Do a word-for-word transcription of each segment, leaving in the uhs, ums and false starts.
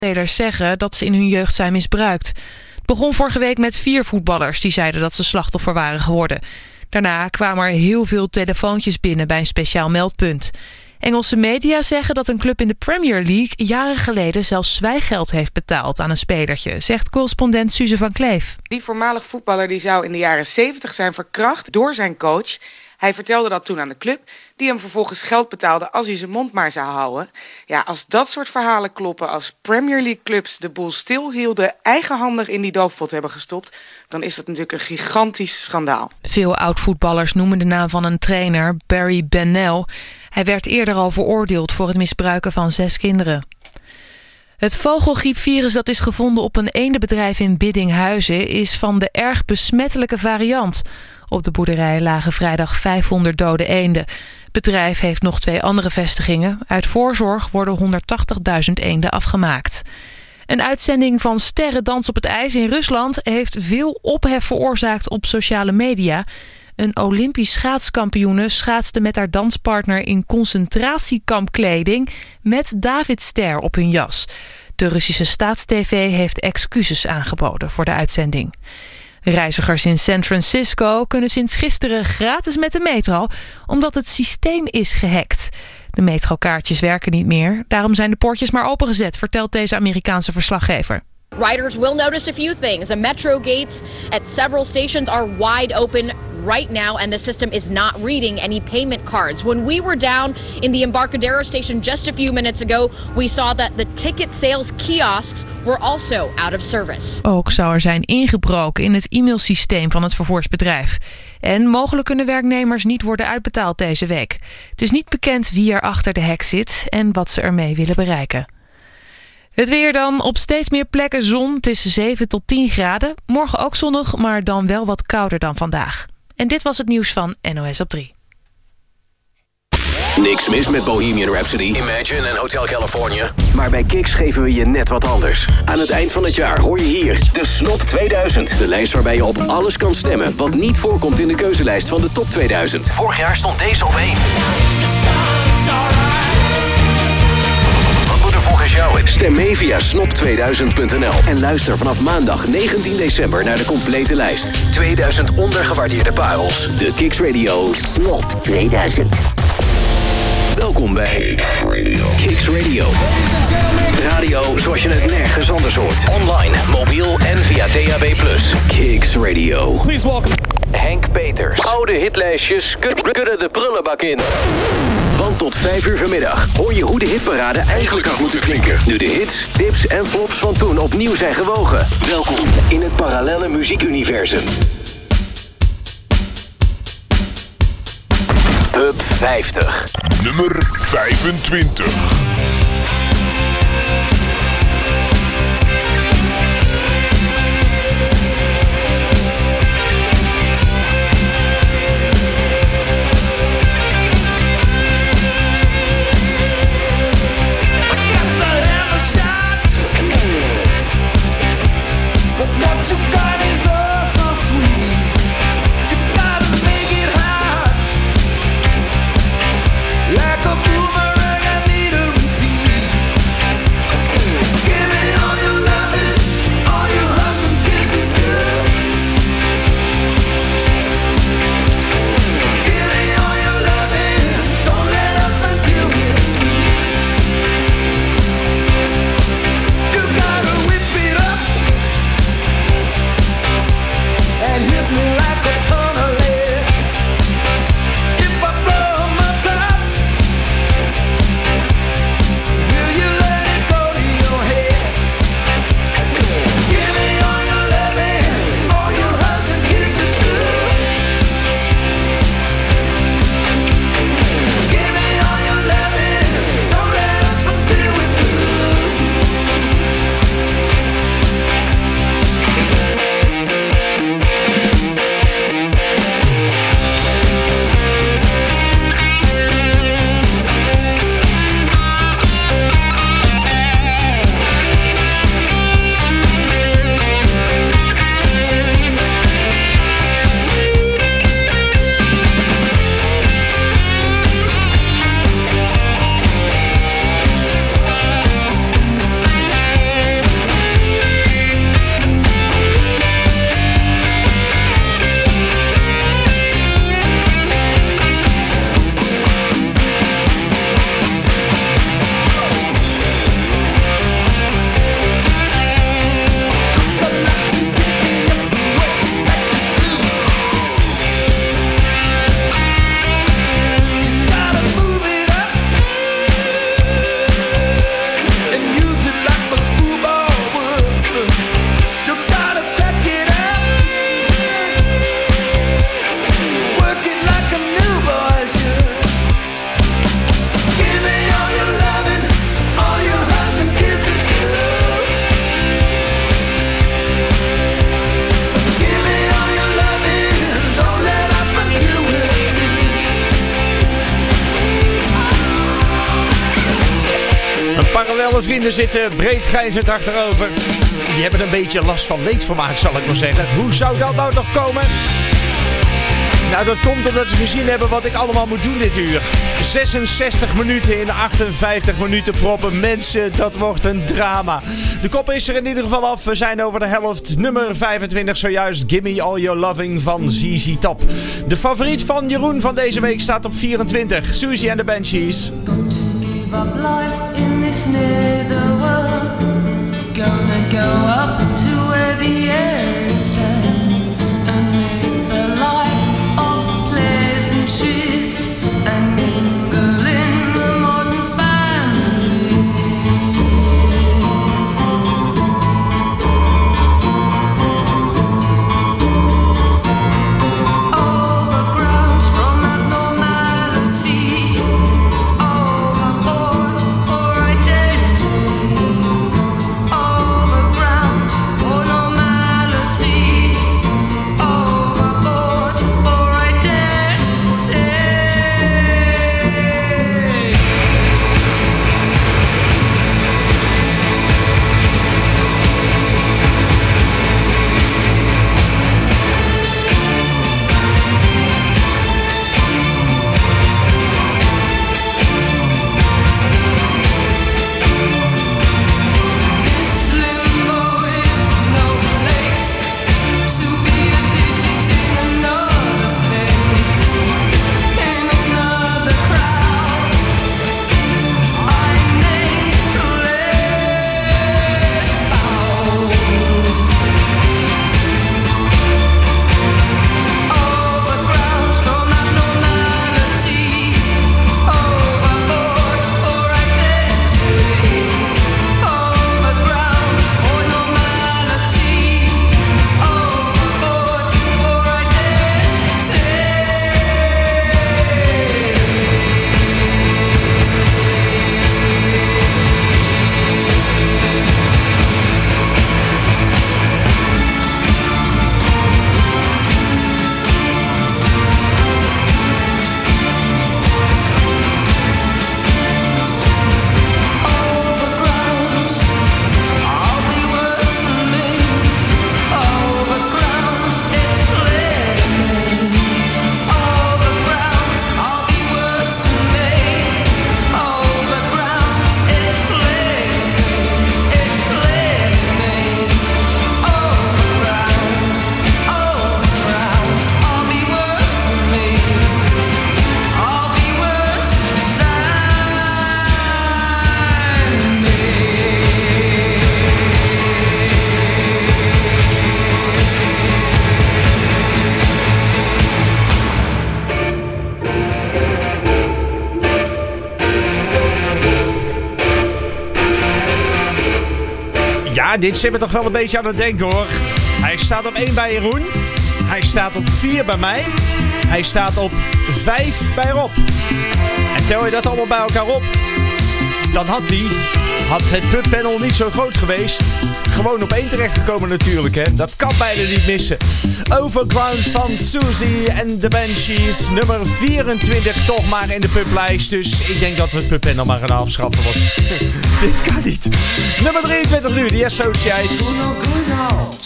Spelers zeggen dat ze in hun jeugd zijn misbruikt. Het begon vorige week met vier voetballers die zeiden dat ze slachtoffer waren geworden. Daarna kwamen er heel veel telefoontjes binnen bij een speciaal meldpunt. Engelse media zeggen dat een club in de Premier League jaren geleden zelfs zwijggeld heeft betaald aan een spelertje, zegt correspondent Suze van Kleef. Die voormalig voetballer die zou in de jaren zeventig zijn verkracht door zijn coach. Hij vertelde dat toen aan de club, die hem vervolgens geld betaalde als hij zijn mond maar zou houden. Ja, als dat soort verhalen kloppen, als Premier League clubs de boel stilhielden, eigenhandig in die doofpot hebben gestopt, dan is dat natuurlijk een gigantisch schandaal. Veel oud-voetballers noemen de naam van een trainer, Barry Bennell. Hij werd eerder al veroordeeld voor het misbruiken van zes kinderen. Het vogelgriepvirus dat is gevonden op een eendenbedrijf in Biddinghuizen is van de erg besmettelijke variant. Op de boerderij lagen vrijdag vijfhonderd dode eenden. Het bedrijf heeft nog twee andere vestigingen. Uit voorzorg worden honderdtachtigduizend eenden afgemaakt. Een uitzending van Sterren Dans op het IJs in Rusland heeft veel ophef veroorzaakt op sociale media. Een Olympisch schaatskampioene schaatste met haar danspartner in concentratiekampkleding met Davidster op hun jas. De Russische staatstv heeft excuses aangeboden voor de uitzending. Reizigers in San Francisco kunnen sinds gisteren gratis met de metro, omdat het systeem is gehackt. De metrokaartjes werken niet meer, daarom zijn de poortjes maar opengezet, vertelt deze Amerikaanse verslaggever. Riders will notice a few things. The metro gates at several stations are wide open right now, and the system is not reading any payment cards. When we were down in the Embarcadero station just a few minutes ago, we saw that the ticket sales kiosks were also out of service. Ook zou er zijn ingebroken in het e-mailsysteem van het vervoersbedrijf. En mogelijk kunnen werknemers niet worden uitbetaald deze week. Het is niet bekend wie er achter de hack zit en wat ze ermee willen bereiken. Het weer dan. Op steeds meer plekken zon. Het is zeven tot tien graden. Morgen ook zonnig, maar dan wel wat kouder dan vandaag. En dit was het nieuws van N O S op drie. Niks mis met Bohemian Rhapsody, Imagine en Hotel California. Maar bij Kicks geven we je net wat anders. Aan het eind van het jaar hoor je hier de Snop tweeduizend. De lijst waarbij je op alles kan stemmen wat niet voorkomt in de keuzelijst van de top tweeduizend. Vorig jaar stond deze op één. Volgens jou in. Stem mee via snop tweeduizend punt n l en luister vanaf maandag negentien december naar de complete lijst. tweeduizend ondergewaardeerde parels. De Kicks Radio Snop tweeduizend. Welkom bij Kicks Radio. Radio zoals je het nergens anders hoort. Online, mobiel en via D A B plus. Kicks Radio. Please welcome Henk Peters. Oude hitlijstjes kunnen de prullenbak in. Want tot vijf uur vanmiddag hoor je hoe de hitparade eigenlijk had moeten klinken. Nu de hits, tips en flops van toen opnieuw zijn gewogen. Welkom in het parallelle muziekuniversum. Top vijftig. Nummer vijfentwintig. Like a boomerang, I need a repeat. Alle vrienden zitten breed grijnzend achterover. Die hebben een beetje last van leedvermaak, zal ik maar zeggen. Hoe zou dat nou nog komen? Nou, dat komt omdat ze gezien hebben wat ik allemaal moet doen dit uur. zesenzestig minuten in achtenvijftig minuten proppen. Mensen, dat wordt een drama. De kop is er in ieder geval af. We zijn over de helft. Nummer vijfentwintig zojuist. Gimme All Your Loving van Z Z Top. De favoriet van Jeroen van deze week staat op vierentwintig. Susie and the Banshees. Don't give up life in this nether world. Gonna go up to where the air is thin. And live the life of pleasant trees. And mingle in the modern family. Overground from abnormality. Overboard for identity. Overground for normality. Overboard for identity. This limbo is no place to be a digit in another space, in another crowd. I'm nameless bound. Overground from abnormality. Overboard for identity. Overground for normality. Overboard for identity. Overground, I'll be worse than me. Overground, it's clear to me. Overground, I'll be worse than me. Overground, it's clear to me. It's clear to me. Overground, overground, I'll be worse than me. I'll be worse than me. Ja, dit zit me toch wel een beetje aan het denken, hoor. Hij staat op één bij Jeroen. Hij staat op vier bij mij. Hij staat op vijf bij Rob. En tel je dat allemaal bij elkaar op, dan had hij, had het pubpanel niet zo groot geweest, gewoon op één terechtgekomen natuurlijk, hè. Dat kan bijna niet missen. Overground van Susie and the Banshees. Nummer vierentwintig toch maar in de publijst. Dus ik denk dat we het pubpanel maar gaan afschaffen. Want dit kan niet. Nummer drieëntwintig nu, The Associates. Going out, going out.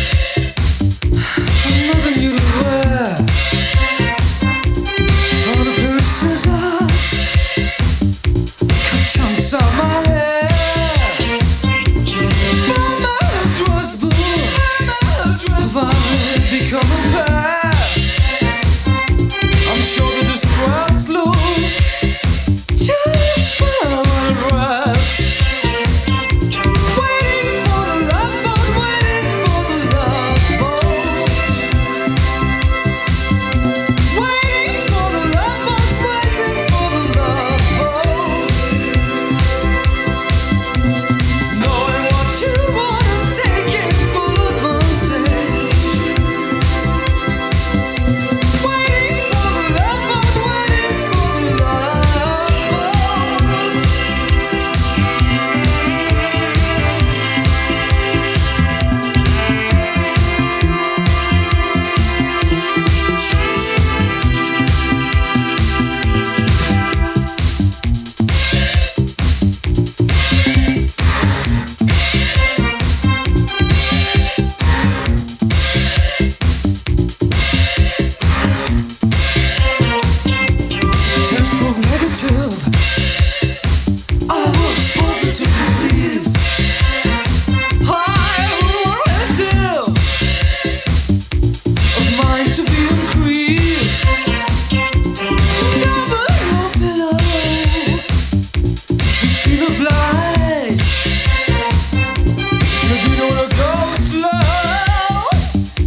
Nothing you to wear. For the person's eyes. Cut chunks out my hair. My mind was full. If I become a past, I'm sure that this first look just found rest. Waiting for the love boat, waiting for the love boat.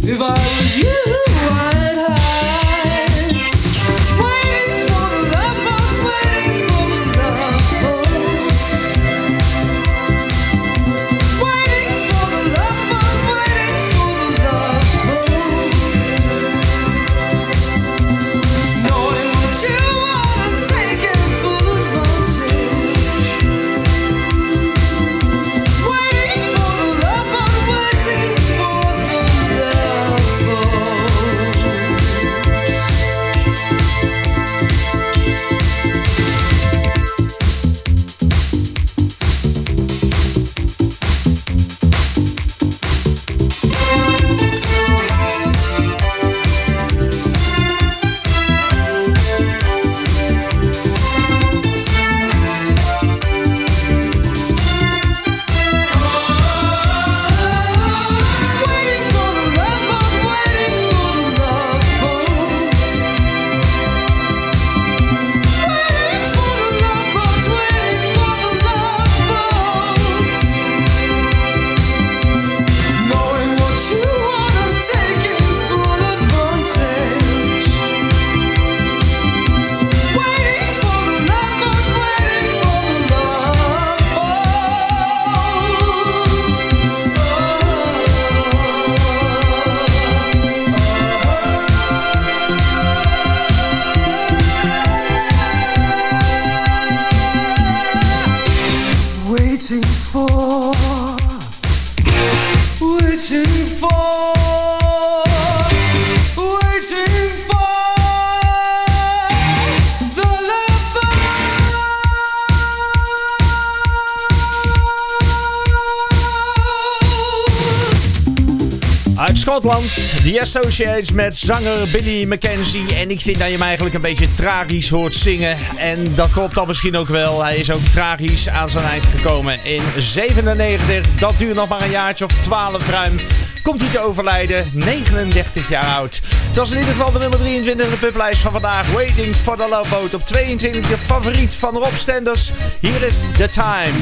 If I was you, I'd hide. Waiting for the love boats, waiting for the love boats. Waiting for the love boat, waiting for the love boats. Knowing what you want and taking full advantage. Waiting for the love boat, waiting for the love Schotland, The Associates met zanger Billy Mackenzie. En ik vind dat je hem eigenlijk een beetje tragisch hoort zingen. En dat klopt dan misschien ook wel. Hij is ook tragisch aan zijn eind gekomen in zevenennegentig. Dat duurt nog maar een jaartje of twaalf ruim. Komt hij te overlijden, negenendertig jaar oud. Het was in ieder geval de nummer drieëntwintig in de publijst van vandaag. Waiting for the Love Boat. Op tweeëntwintig de favoriet van Rob Stenders. Hier is The Time.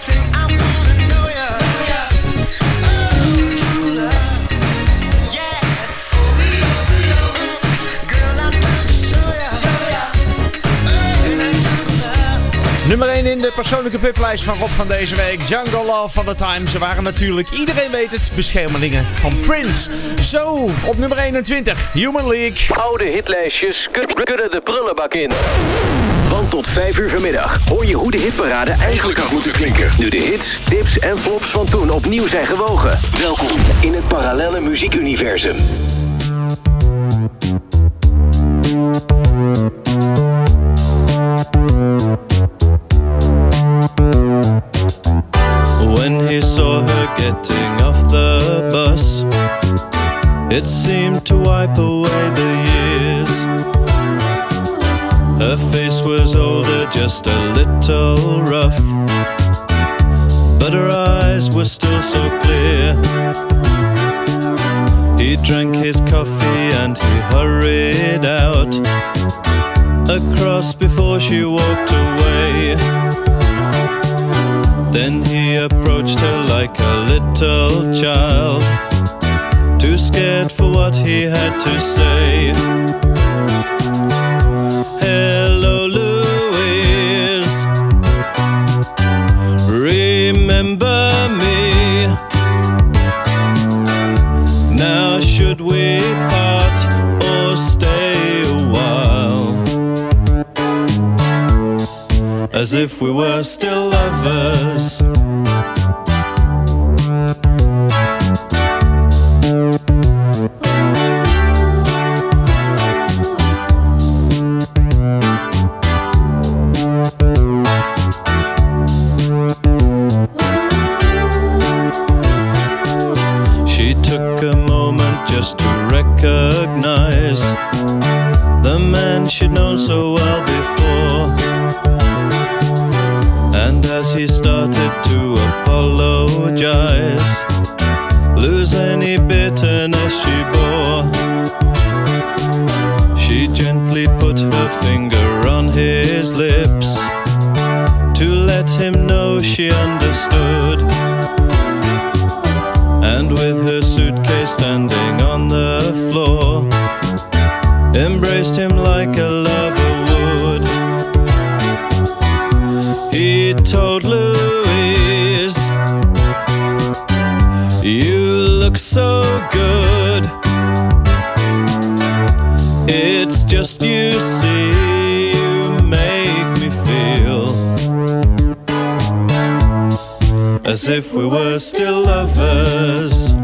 Yeah. de persoonlijke piplijst van Rob van deze week. Jungle Love van The Time. Ze waren natuurlijk, iedereen weet het, beschermelingen van Prince. Zo, op nummer eenentwintig, Human League. Oude hitlijstjes kunnen de prullenbak in. Want tot vijf uur vanmiddag hoor je hoe de hitparade eigenlijk had moeten klinken. Nu de hits, tips en flops van toen opnieuw zijn gewogen. Welkom in het parallelle muziekuniversum. When he saw her getting off the bus, it seemed to wipe away the years. Her face was older, just a little rough, but her eyes were still so clear. He drank his coffee and he hurried out across before she walked away. Then he approached her like a little child, too scared for what he had to say. Hello, Louise, remember me? Now should we part or stay a while, as if we were still lovers? She took a moment just to recognize the man she'd known so well before. And as he started to apologize, lose any bitterness she bore, she gently put her finger on his lips to let him know she understood. And with her suitcase standing on the floor, embraced him like a lover would. He told Louise, you look so good. It's just you see, you make me feel as if we were still lovers.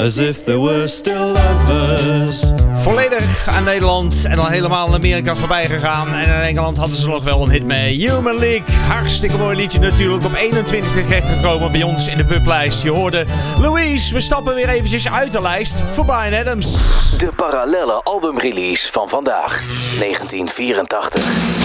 as if they were still lovers. Volledig aan Nederland en al helemaal aan Amerika voorbij gegaan. En in Engeland hadden ze nog wel een hit mee. Human League, hartstikke mooi liedje natuurlijk. Op eenentwintig terechtgekomen bij ons in de publijst. Je hoorde Louise, we stappen weer eventjes uit de lijst voor Bryan Adams. De parallelle albumrelease van vandaag, negentien vierentachtig.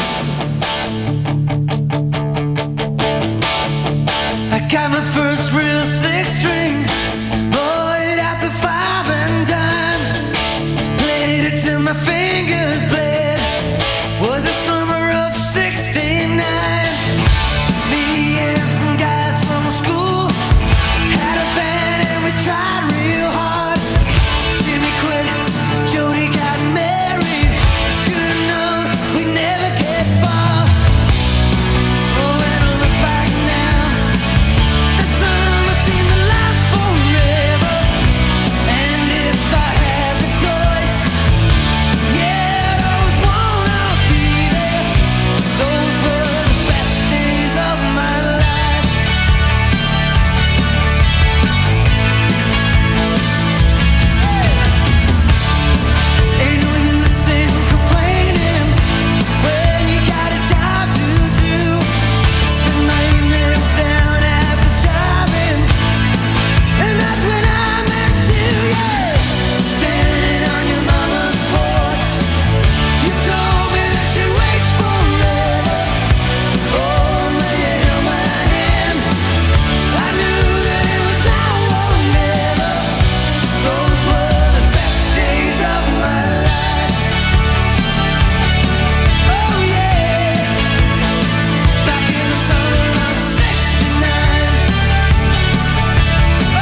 I got my first real six string, bought it at the five and dime, played it till my fingers bled, was the summer of sixty-nine. Me and some guys from school had a band and we tried real hard. Jimmy quit, Jody got married, should've known we'd never get far. Oh, when I look back now, the summer seemed to last forever. And if I had the choice, yeah, I'd always wanna be there. Those were the best days of my life. Ain't no use in complaining when you got a job to do. Spend my evenings down at the drive-in, and that's when I met you, yeah. Standing on your mama's porch, you told me that you'd wait forever. Oh, when you held my hand, I knew that it was now or never. Those were the best days of my life. Oh yeah, back in the summer of sixty-nine. Oh,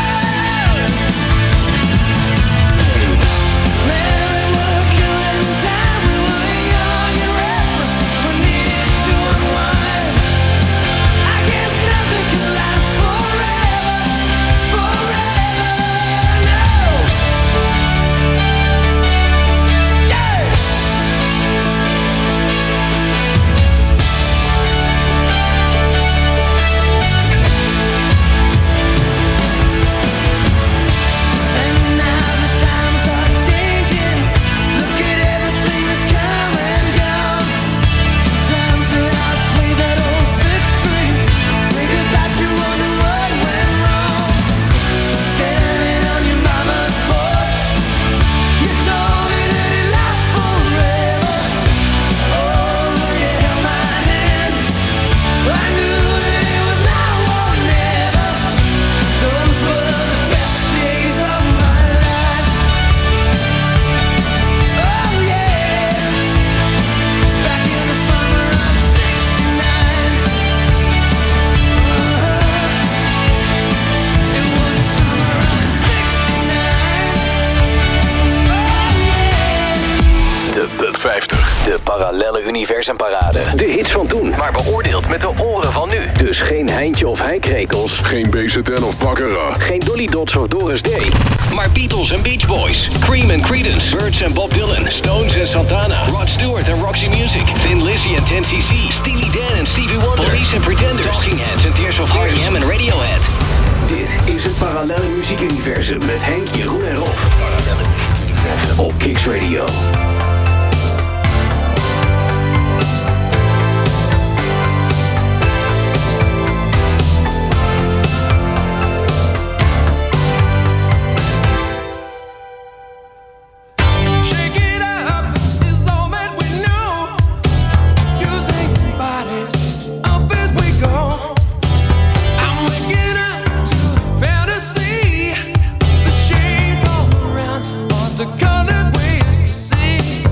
man, we were killing time. We were young and restless. We needed to unwind. I guess nothing can last forever, forever, no. Yeah. And now the times are changing. Look at everything that's come and gone. Sometimes when I play that old six string, think about you, wonder what went wrong. Standing on your mama's porch, you told me that it lasts forever. Oh, when you held my hand, I knew that it was now or never. Those were the best days of my life. Oh yeah, back in the summer of sixty-nine. It was the summer of sixty-nine. Oh yeah. De Pub vijftig. De parallelle universumparade. De hits van toen, maar beoordeeld met de oren van nu. Dus geen Heintje of Heikrekels. Geen B Z N of Baccarat. Geen Dolly Dots of Doris Day. Maar Beatles en Beach Boys. Cream en Creedence. Birds en Bob Dylan. Stones en Santana. Rod Stewart en Roxy Music. Thin Lizzy en ten C C. Steely Dan en Stevie Wonder. Police en Pretenders. Talking Heads en Tears for Fears. R E M en Radiohead. Dit is het parallelle muziekuniversum met Henk, Jeroen en Rob. Parallelle muziekuniversum. Op Kicks Radio. Shake it up is all that we know. Using bodies up as we go. I'm waking up to fantasy. The shades all around are the colors we used to see.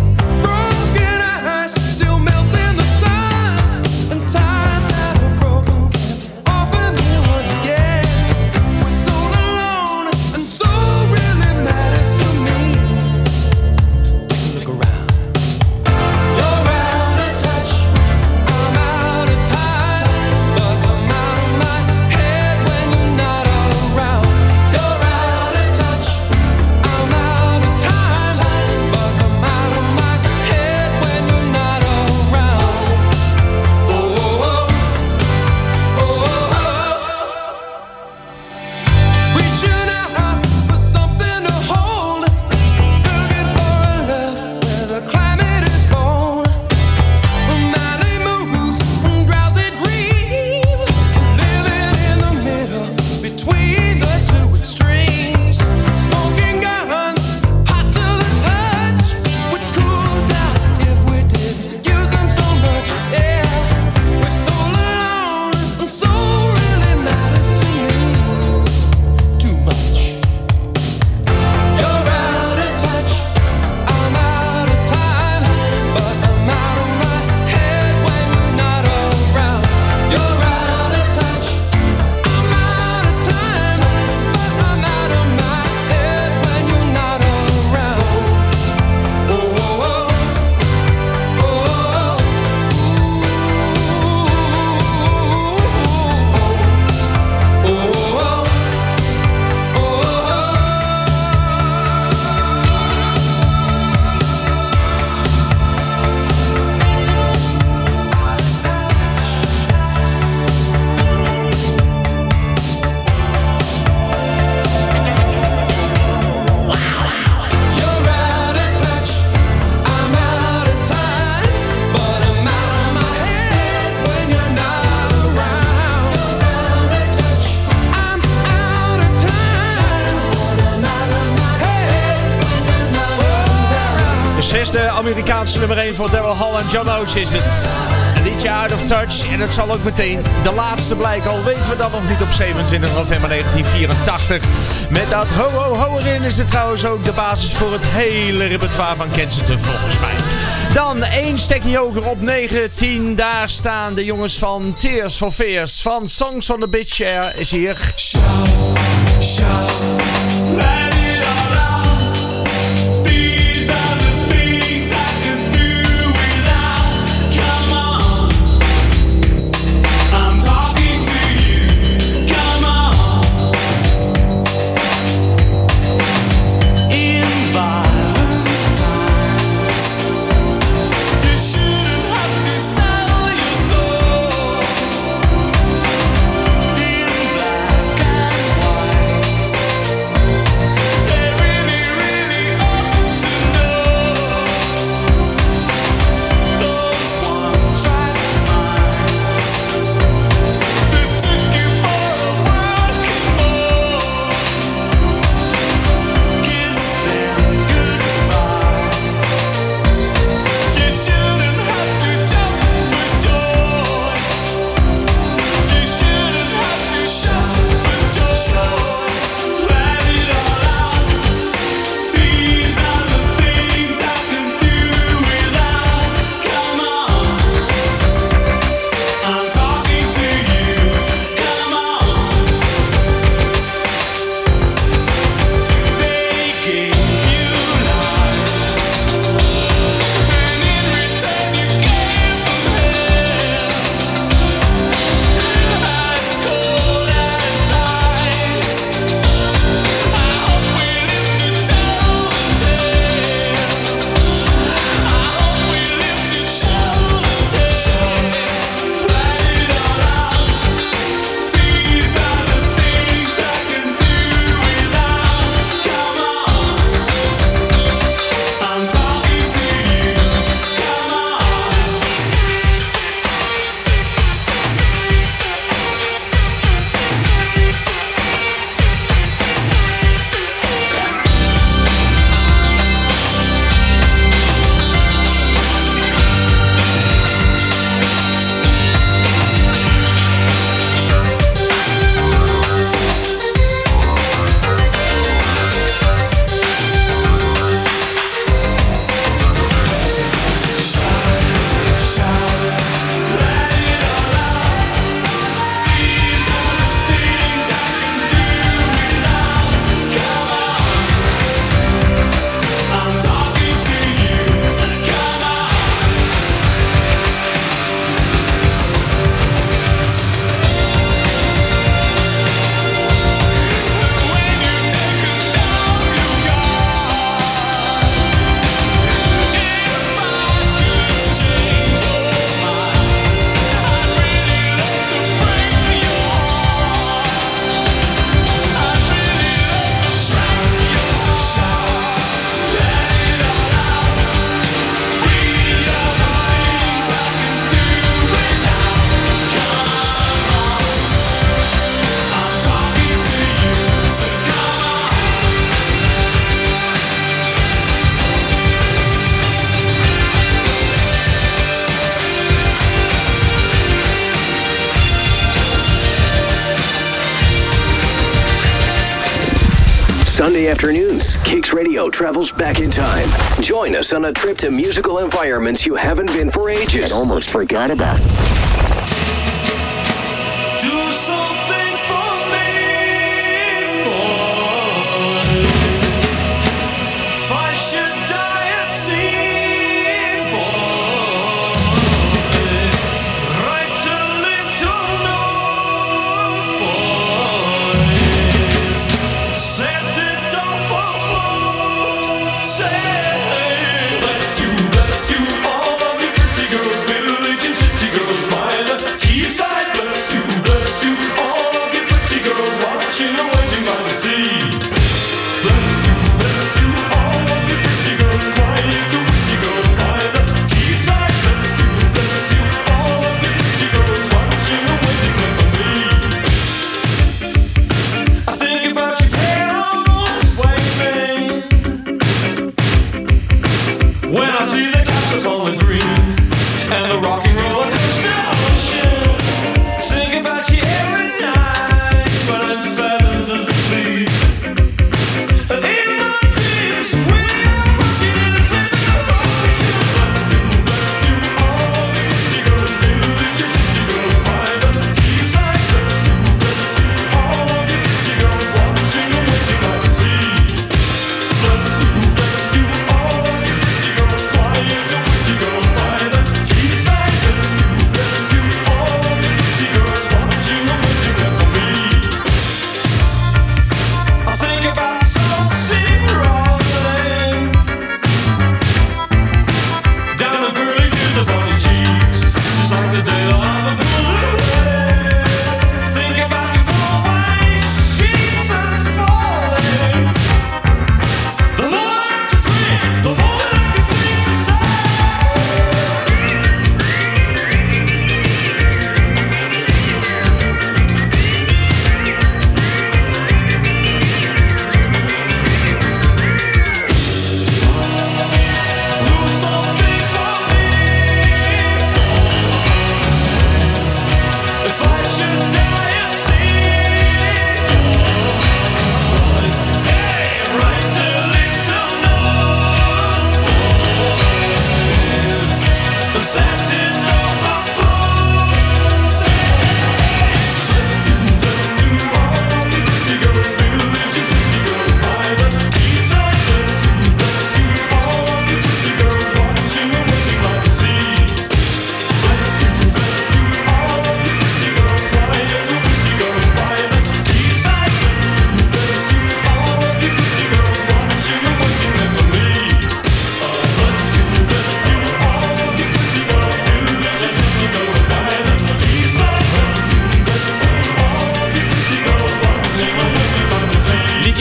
de Amerikaanse nummer één voor Daryl Hall en John Oates is het. Een liedje Out of Touch en het zal ook meteen de laatste blijken. Al weten we dat nog niet op zevenentwintig november negentien vierentachtig. Met dat ho ho ho erin is het trouwens ook de basis voor het hele repertoire van Kensington volgens mij. Dan één stekje hoger op negentien. Daar staan de jongens van Tears for Fears. Van Songs on the Beach Chair is hier. Shout, shout, let it all out. These are the things I can do without. Come on, I'm talking to you. Come on. In violent times, you shouldn't have to sell your soul. In black and white, they really, really ought to know. Those one-track minds that took you for a working mole. Kiss them goodbye. You shouldn't have to jump for joy. You shouldn't have to shout for joy. Let it all out. These are the things I can do without. Come on, I'm talking to you. Come on. They gave you life, and in return you gave them hell. As cold as ice. I hope we live to tell the tale. I hope we live to show the tale. Let it all out. These are the things I can do without. Come on, I'm talking to you. Come on. Shout, let it all out. These are the things I can do without. Come on, I'm talking to you. Come on. When you take down your guard, if I could change your mind, I'd really love to break your heart. I'd really love to shout your shout. Let it all out. These are the things I can do without. Come on, I'm talking to you, so come on. Sunday afternoons, Kicks Radio travels back in time. Join us on a trip to musical environments you haven't been for ages and almost forgot about. Do something for me, boys. Fight should die at sea, boys. Write a little note, boys. Set it off afloat. Say, bless you, bless you, all of you pretty girls, village and city girls, my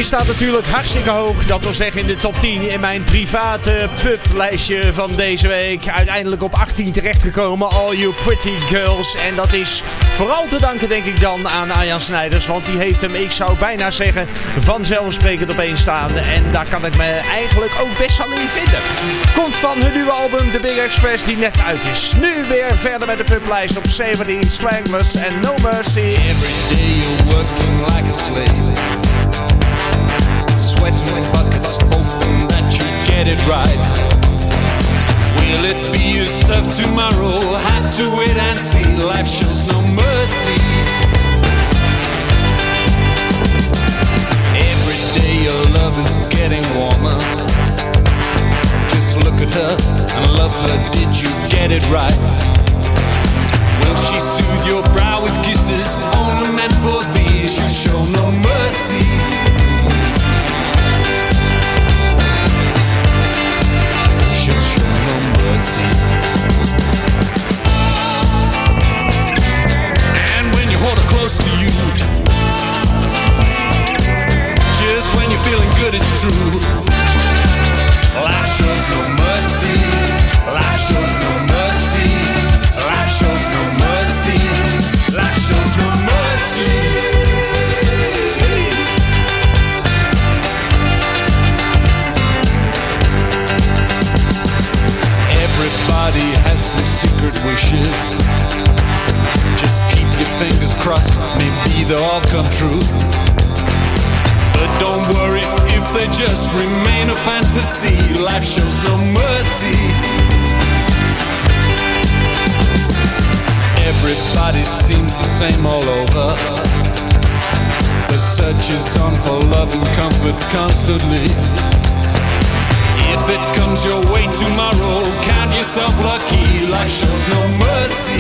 staat natuurlijk hartstikke hoog. Dat wil zeggen in de top tien in mijn private publijstje van deze week. Uiteindelijk op achttien terechtgekomen. All You Pretty Girls. En dat is vooral te danken denk ik dan aan Arjan Snijders. Want die heeft hem, ik zou bijna zeggen, vanzelfsprekend op één staan. En daar kan ik me eigenlijk ook best wel in vinden. Komt van hun nieuwe album The Big Express die net uit is. Nu weer verder met de publijst op zeventien. Stranglers and No Mercy. Every day you're working like a slave. Sweating buckets, hoping that you get it right. Will it be as tough tomorrow? Have to wait and see. Life shows no mercy. Every day your love is getting warmer. Just look at her and love her. Did you get it right? Will she soothe your brow with kisses only meant for these? You show no mercy. She'll show no mercy. And when you hold her close to you, just when you're feeling good, it's true. Life shows no mercy. Life shows no mercy. Life shows no mercy. Life shows no mercy. Everybody has some secret wishes. Just keep your fingers crossed, maybe they'll all come true. But don't worry if they just remain a fantasy. Life shows no mercy. Everybody seems the same all over. The search is on for love and comfort constantly. If it comes your way tomorrow, count yourself lucky. Life shows no mercy.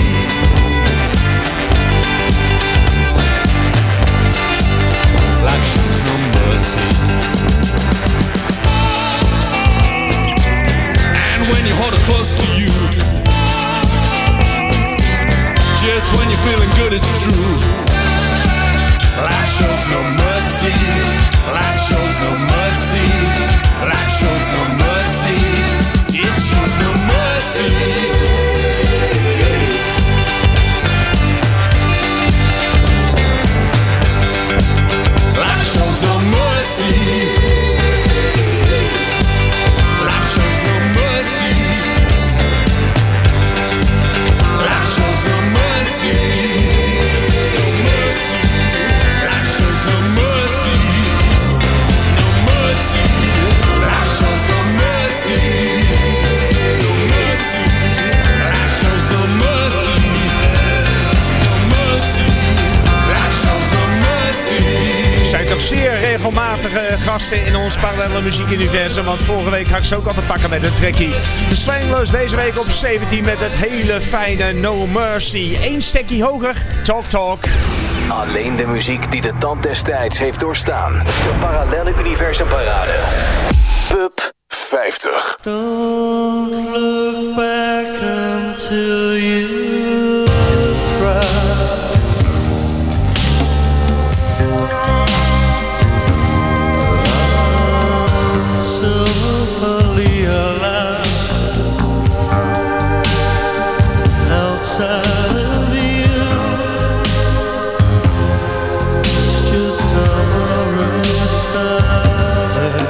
Life shows no mercy. And when you hold her close to you, just when you're feeling good, it's true. Life shows no mercy. Life shows no mercy. Life shows no mercy. It shows no mercy. Life shows no mercy. Life shows no mercy. Life shows no mercy. No mercy. Life shows no mercy. No mercy. Life shows no mercy. No mercy. Life shows no mercy. No mercy. Life shows no mercy. Zijn toch zeer regelmatige gasten in ons parallele muziekuniversum. Want vorige week had ik ze ook al te pakken met een trekkie. De Stranglers deze week op zeventien met het hele fijne No Mercy. Eén stekkie hoger, Talk Talk. Alleen de muziek die de tand des tijds heeft doorstaan. De parallele universum parade. Pub vijftig. Don't look back until you cry. I'm so fully alive outside of you. It's just our style.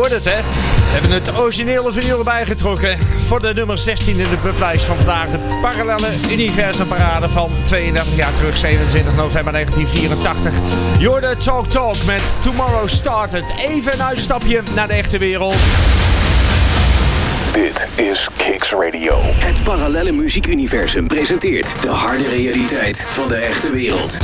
hoort het, hè? We hebben het originele vinyl erbij getrokken voor de nummer zestien in de publijst van vandaag. De parallele universumparade van tweeëndertig jaar terug, zevenentwintig november negentien vierentachtig. Je hoorde Talk Talk met Tomorrow Started. Even een uitstapje naar de echte wereld. Dit is Kicks Radio. Het parallele muziekuniversum presenteert de harde realiteit van de echte wereld.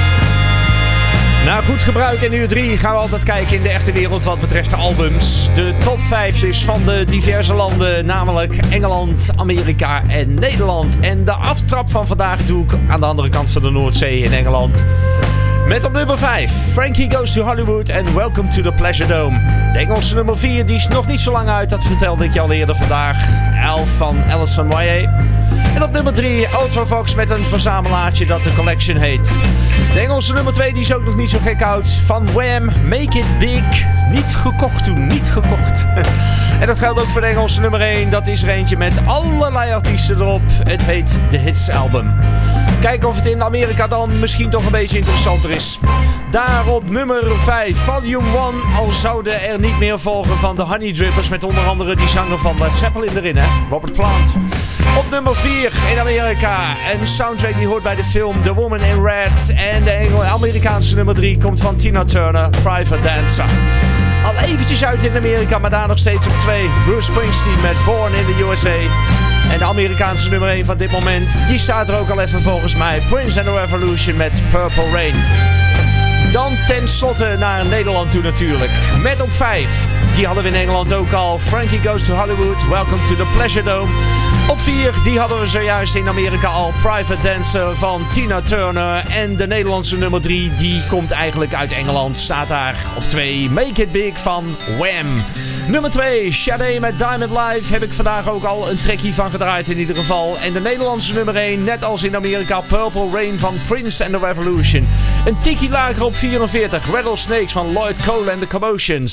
Na goed gebruik in uur drie gaan we altijd kijken in de echte wereld wat betreft de albums. De top vijf is van de diverse landen, namelijk Engeland, Amerika en Nederland. En de aftrap van vandaag doe ik aan de andere kant van de Noordzee in Engeland. Met op nummer vijf, Frankie Goes to Hollywood en Welcome to the Pleasure Dome. De Engelse nummer vier, die is nog niet zo lang uit, dat vertelde ik je al eerder vandaag. elf van Alison Moyet. En op nummer drie, Ultravox met een verzamelaartje dat de Collection heet. De Engelse nummer twee, die is ook nog niet zo gek oud. Van Wham, Make It Big. Niet gekocht toen, niet gekocht. En dat geldt ook voor de Engelse nummer één. Dat is er eentje met allerlei artiesten erop. Het heet The Hits Album. Kijken of het in Amerika dan misschien toch een beetje interessanter is. Daar op nummer vijf, Volume één. Al zouden er niet meer volgen van de Honey Drippers. Met onder andere die zanger van Led Zeppelin erin, hè? Robert Plant. Op nummer vier in Amerika. Een soundtrack die hoort bij de film The Woman in Red. En de Engel- Amerikaanse nummer drie komt van Tina Turner, Private Dancer. Al eventjes uit in Amerika, maar daar nog steeds op twee. Bruce Springsteen met Born in the U S A. En de Amerikaanse nummer één van dit moment, die staat er ook al even volgens mij. Prince and the Revolution met Purple Rain. Dan tenslotte naar Nederland toe natuurlijk. Met op vijf, die hadden we in Engeland ook al. Frankie Goes to Hollywood, Welcome to the Pleasure Dome. Op vier, die hadden we zojuist in Amerika al. Private Dancer van Tina Turner. En de Nederlandse nummer drie, die komt eigenlijk uit Engeland. Staat daar op twee, Make It Big van Wham. Nummer twee, Sade met Diamond Life. Heb ik vandaag ook al een trekkie van gedraaid in ieder geval. En de Nederlandse nummer één, net als in Amerika, Purple Rain van Prince and the Revolution. Een tikkie lager op vierenveertig, Rattlesnakes van Lloyd Cole and the Commotions.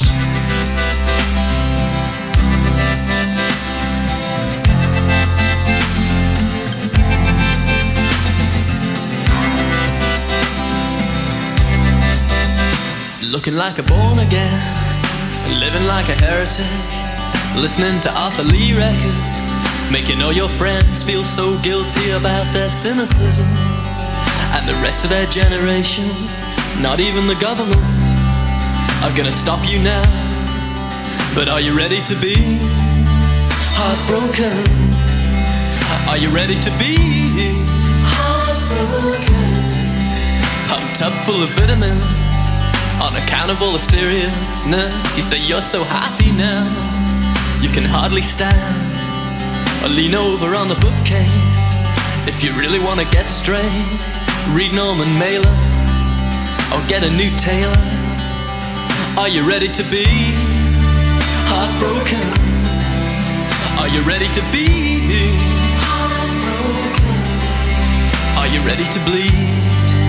Looking like a born again, living like a heretic, listening to Arthur Lee records, making all your friends feel so guilty about their cynicism, and the rest of their generation, not even the government, are gonna stop you now. But are you ready to be heartbroken? Are you ready to be heartbroken? Pumped up full of vitamins, on account of all the seriousness. You say you're so happy now, you can hardly stand or lean over on the bookcase. If you really want to get straight, read Norman Mailer or get a new tailor. Are you ready to be heartbroken? Are you ready to be heartbroken? Are you ready to bleed?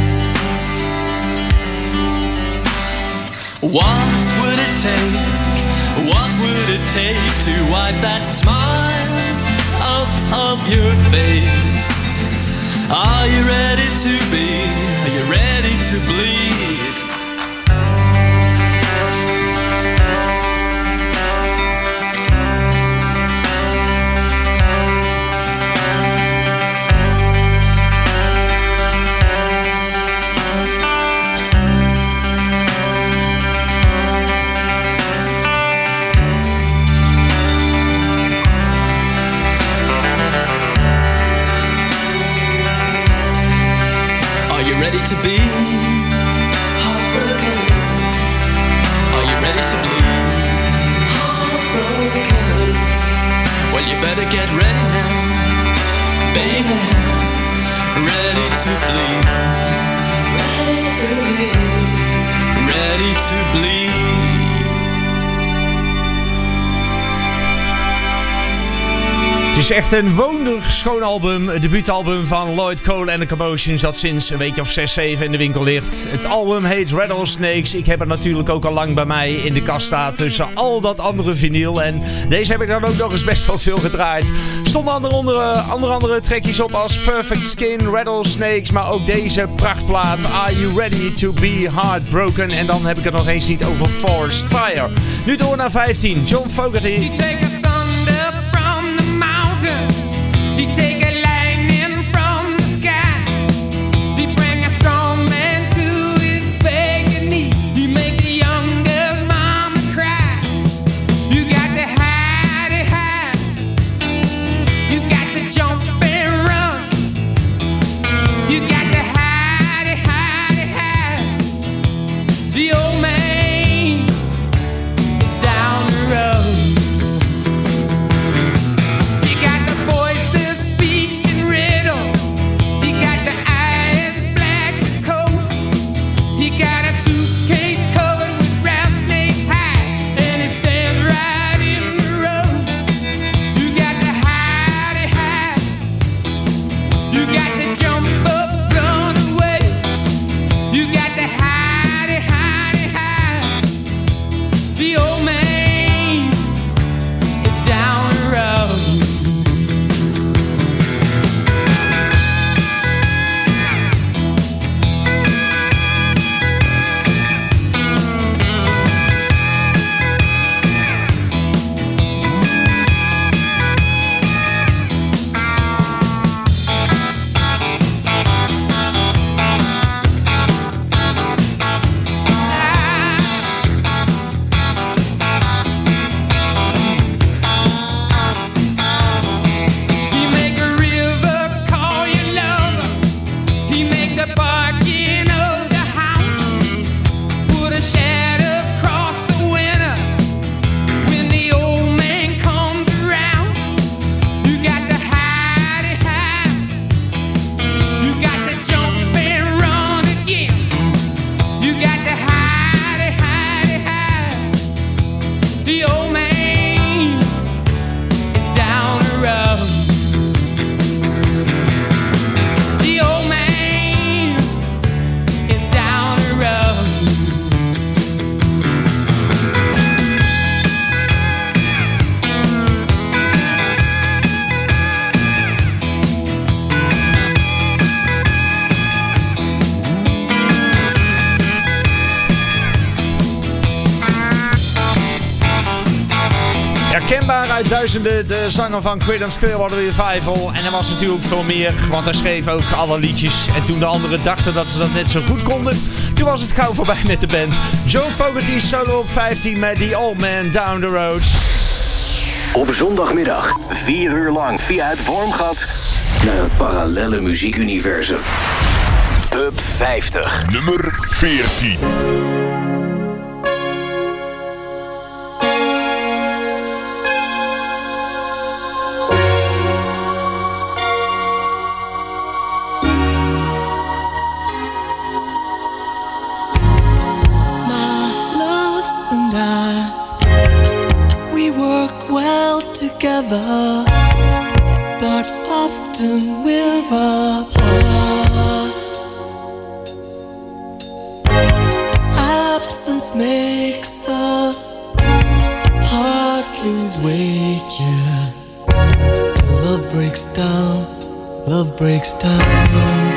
What would it take, what would it take to wipe that smile off of your face? Are you ready to be, are you ready to bleed? To be heartbroken. Are you ready to bleed? Heartbroken. Well, you better get ready now, baby. Ready to bleed. Ready to bleed. Ready to bleed. Het is echt een wonderschoon album. Het debuutalbum van Lloyd Cole and the Commotions, dat sinds een weekje of zes, zeven in de winkel ligt. Het album heet Rattlesnakes. Ik heb het natuurlijk ook al lang bij mij in de kast staan tussen al dat andere vinyl. En deze heb ik dan ook nog eens best wel veel gedraaid. Er stonden andere, andere, andere, andere trekjes op als Perfect Skin, Rattlesnakes, maar ook deze prachtplaat Are You Ready to Be Heartbroken? En dan heb ik het nog eens niet over Forest Fire. Nu door naar vijftien, John Fogerty. He take a lightning from the sky. He bring a strong man to his begging knee. He make the young girl's mama cry. You got to hide it high. You got to jump and run. You got to hide it, hide it, hide. The old man is down the road. Uit duizenden de zanger van Creedence Clearwater Revival. En er was natuurlijk veel meer, want hij schreef ook alle liedjes. En toen de anderen dachten dat ze dat net zo goed konden, toen was het gauw voorbij met de band. John Fogerty solo op vijftien met The Old Man Down the Road. Op zondagmiddag, vier uur lang via het Wormgat naar het parallelle muziekuniversum. Top vijftig. Nummer veertien. Together, but often we're apart. Absence makes the heart lose weight, yeah. Till love breaks down, love breaks down.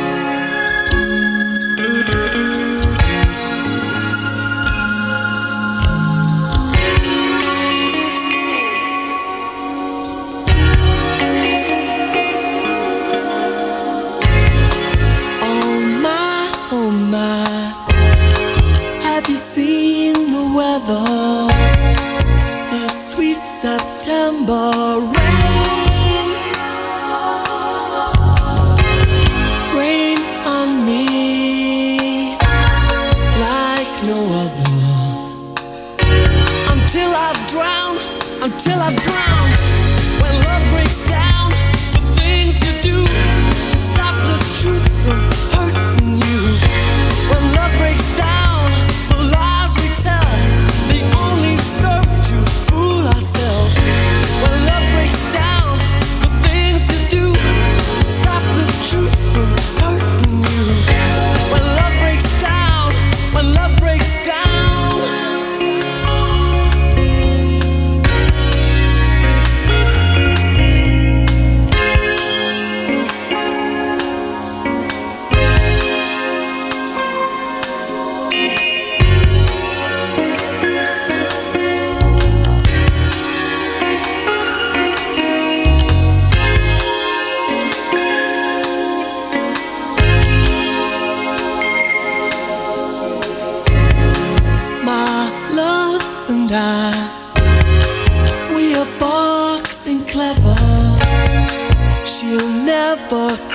When love breaks down, the lies we tell, they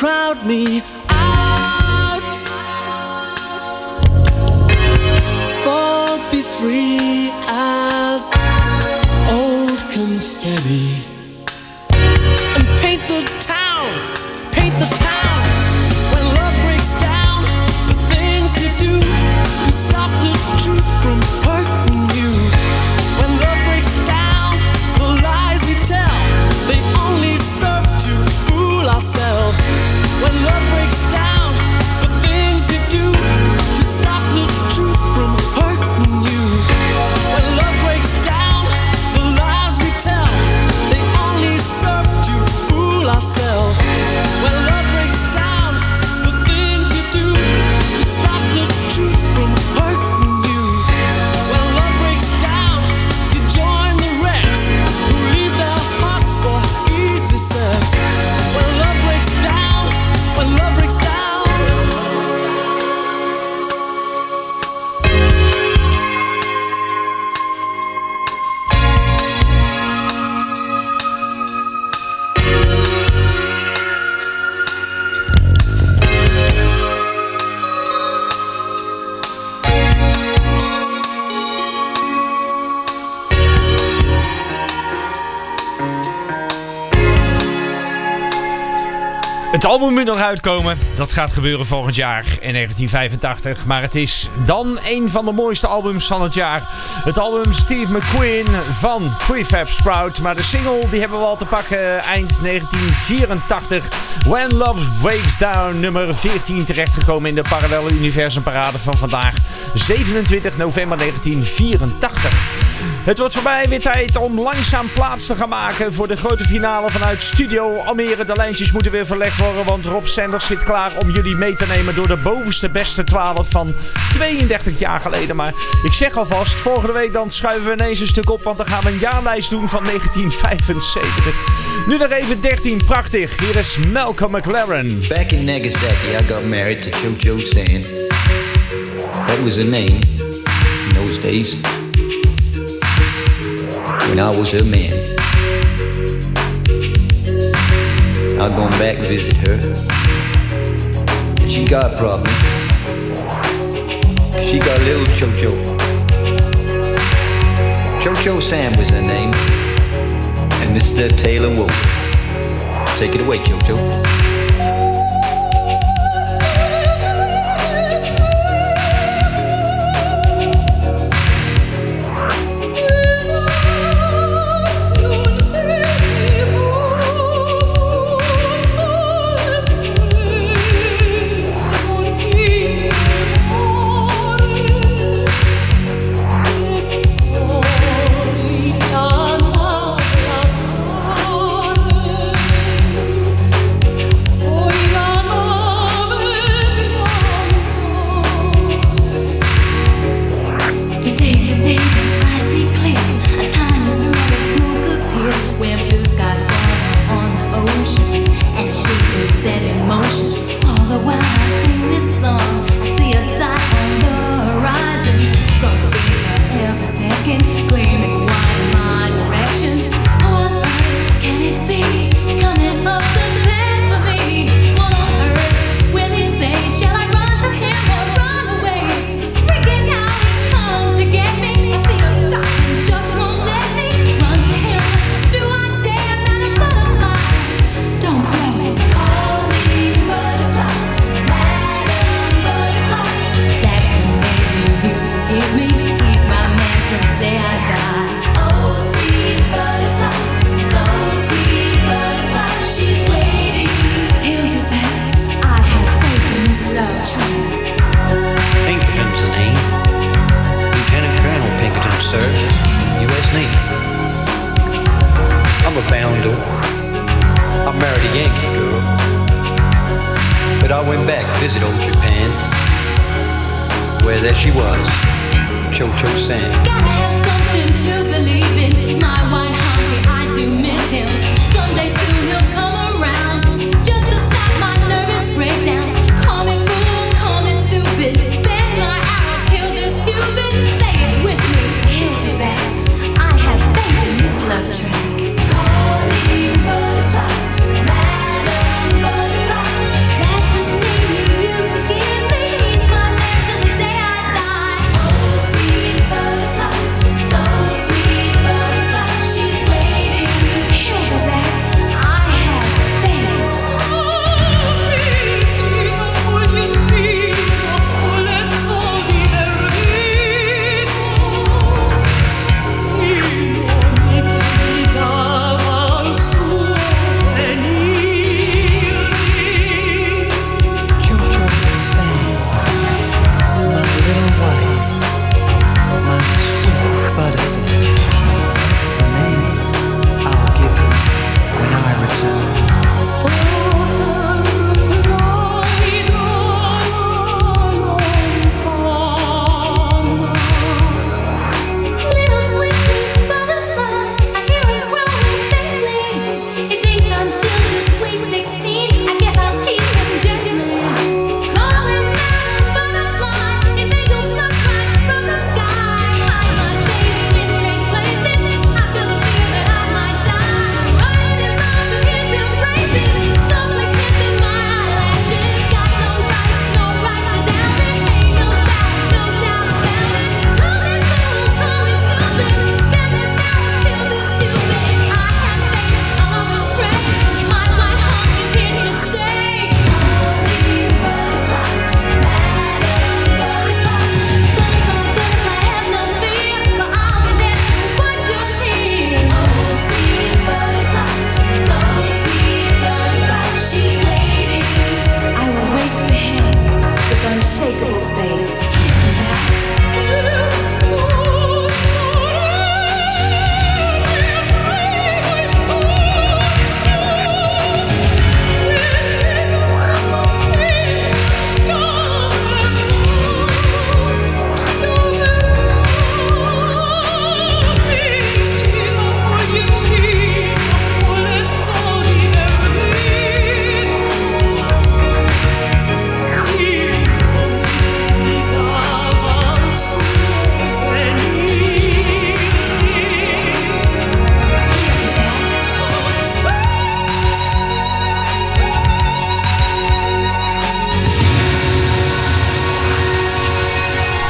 crowd me out. Fall, be free as old confetti, and paint the town, paint the town. When love breaks down, the things you do to stop the truth from hurting you. When love breaks down, the lies we tell, they only serve to fool ourselves. When love breaks down, the things you do to stop the truth from hurting you. When love breaks down, the lies we tell, they only serve to fool ourselves. When love breaks down, the things you do to stop the truth from hurting you. When love breaks down, you join the wrecks who leave their hearts for easy sex. When love breaks down, when love breaks down. Het album moet nog uitkomen. Dat gaat gebeuren volgend jaar in negentien vijfentachtig. Maar het is dan een van de mooiste albums van het jaar. Het album Steve McQueen van Prefab Sprout. Maar de single die hebben we al te pakken eind negentien vierentachtig. When Love Breaks Down, nummer veertien, terechtgekomen in de Parallelle Universum Parade van vandaag. zevenentwintig november negentien vierentachtig. Het wordt voorbij weer tijd om langzaam plaats te gaan maken voor de grote finale vanuit Studio Almere. De lijntjes moeten weer verlegd worden, want Rob Sanders zit klaar om jullie mee te nemen door de bovenste beste twaalf van tweeëndertig jaar geleden. Maar ik zeg alvast, volgende week dan schuiven we ineens een stuk op, want dan gaan we een jaarlijst doen van negentien vijfenzeventig. Nu nog even dertien, prachtig. Hier is Malcolm McLaren. Back in Nagasaki, I got married to Cho-Cho San. That was her name in those days, when I was her man. I've gone back to visit her, and she got a problem. She got a little Cho-Cho. Cho-Cho Sam was her name, and Mister Taylor Wolf. Take it away, Cho-Cho. Gotta have something to believe in. My wine hungry, I do miss him. Someday soon